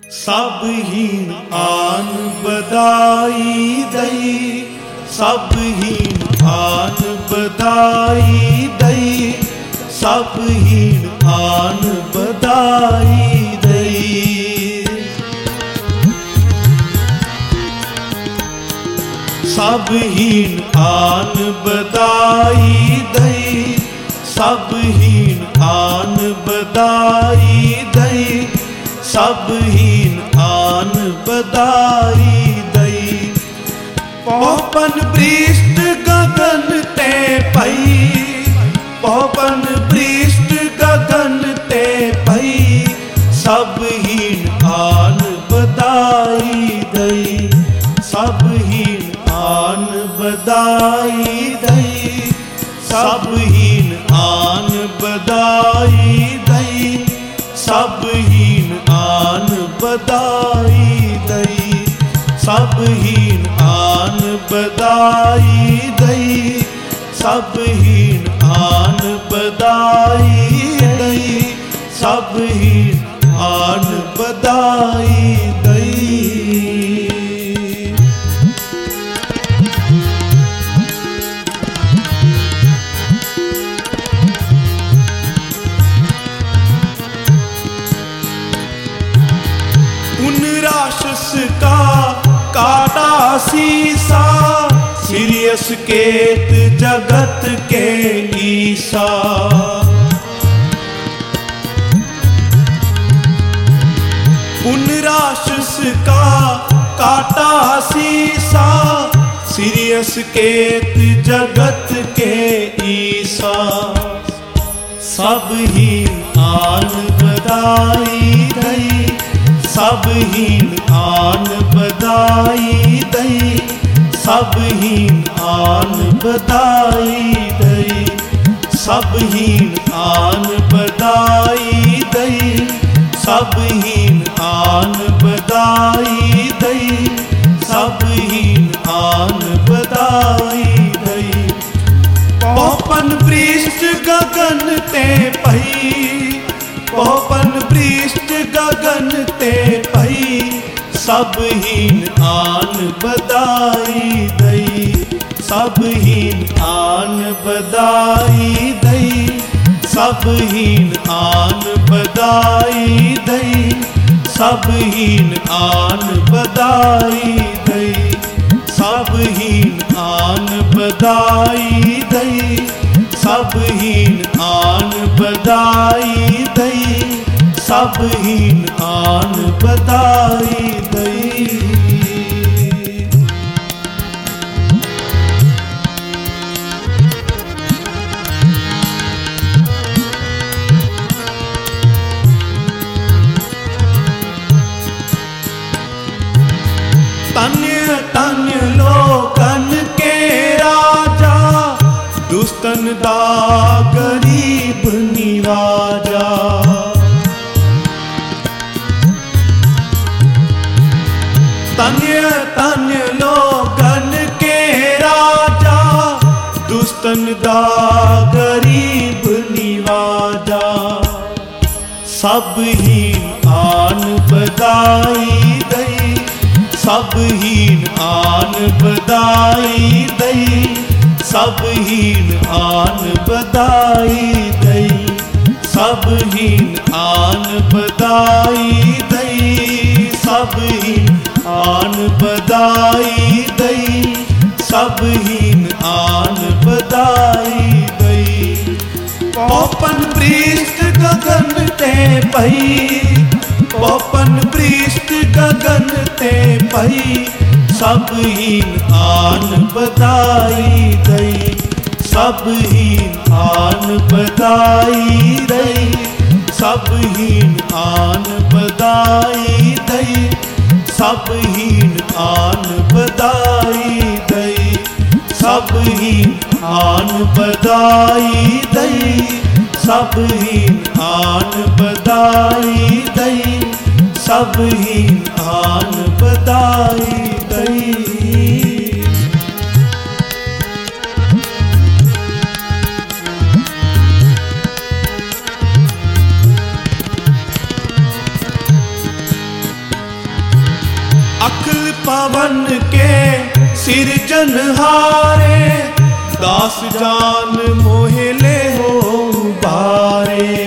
सब हीन आन बधाई दई, सब हीन आन बधाई दई, सब हीन आन बधाई दई। सब हीन आन बधाई दई, सब हीन आन बधाई दई, सब हीन आन बधाई दई। पौपन पृष्ठ गगन ते पई, पौपन पृष्ठ गगन ते पई, सब हीन आन बधाई दई, सब हीन आन बधाई दई, सब हीन आन बधाई दई, सब हीन आन बधाई दई, सब हीन आन बधाई दई, सब हीन आन बधाई दई, सब हीन आन बधाई दई। उन राक्षस का काटा सीसा, सीरियस केत जगत के ईसा। उन राक्षस का काटा सीसा, सीरियस केत जगत के ईसा। सब हीन आन बधाई दई, सब हीन आन बधाई दई, सब हीन आन बधाई दई, सब हीन आन बधाई दई, सब हीन आन बधाई दई, सब हीन आन बधाई दई। पौपन पृष्ठ गगन ते पई, पौपन पृष्ठ गगन ते पई, सब हीन आन बधाई दई, सब हीन आन बधाई दई, सब हीन आन बधाई दई, सब हीन आन बधाई दई, सब हीन आन बधाई दई, सब हीन आन बधाई दई, सब हीन आन बधाई दई। तन्य तन्य लोकन के राजा, दुष्टन दा गरीब निवाजा। तन्य तन्य लोकन के राजा, दुष्टन दा गरीब निवाजा। सब हीन आन बधाई दई, सब हीन आन बधाई दई, सब हीन आन बधाई दई, सब हीन आन बधाई दई, सब हीन आन बधाई दई, सब हीन आन बधाई दई। पौपन पृष्ठ गगन ते पई, पौपन पृष्ठ गगन ते पई, सब हीन आन बधाई दई, सब हीन आन बधाई दई, सब हीन आन बधाई दई, सब हीन आन बधाई दई, सब हीन आन बधाई दई, सब हीन आन बधाई दई, सब हीन आन बधाई दई। पवन के सिरजनहारे, दास जान मोहिले हो बारे।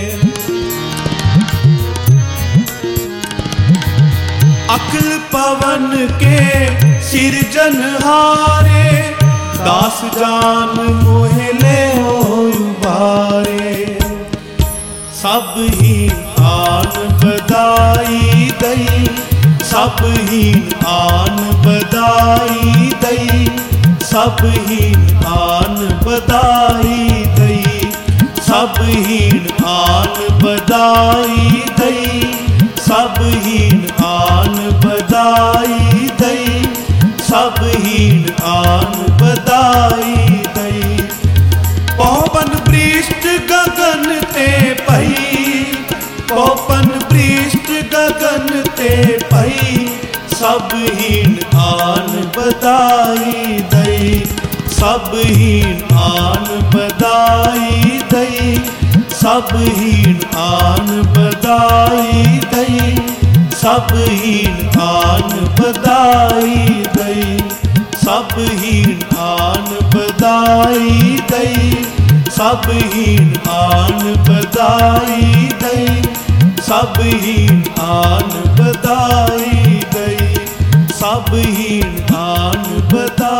अकल पवन के सिरजनहारे, दास जान मोहिले हो बारे। सब ही आन बधाई दई, सब ही आन बधाई दई, सब ही आन बधाई दई, सब ही आन बधाई दई, सब ही आन बधाई दई, सब ही आन बधाई दई। पवन पृष्ठ गगन ते पई, पवन पृष्ठ गगन ते पई, सब हीन आन बधाई दई, सब हीन आन बधाई दई, सब हीन आन बधाई दई, सब हीन आन बधाई दई, सब हीन आन बधाई दई, सब हीन आन बधाई दई, सब हीन आन बधाई दई, सब हीन आन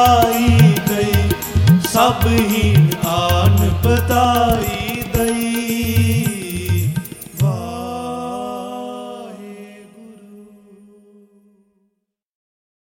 बधाई दई, सब हीन आन बधाई दई।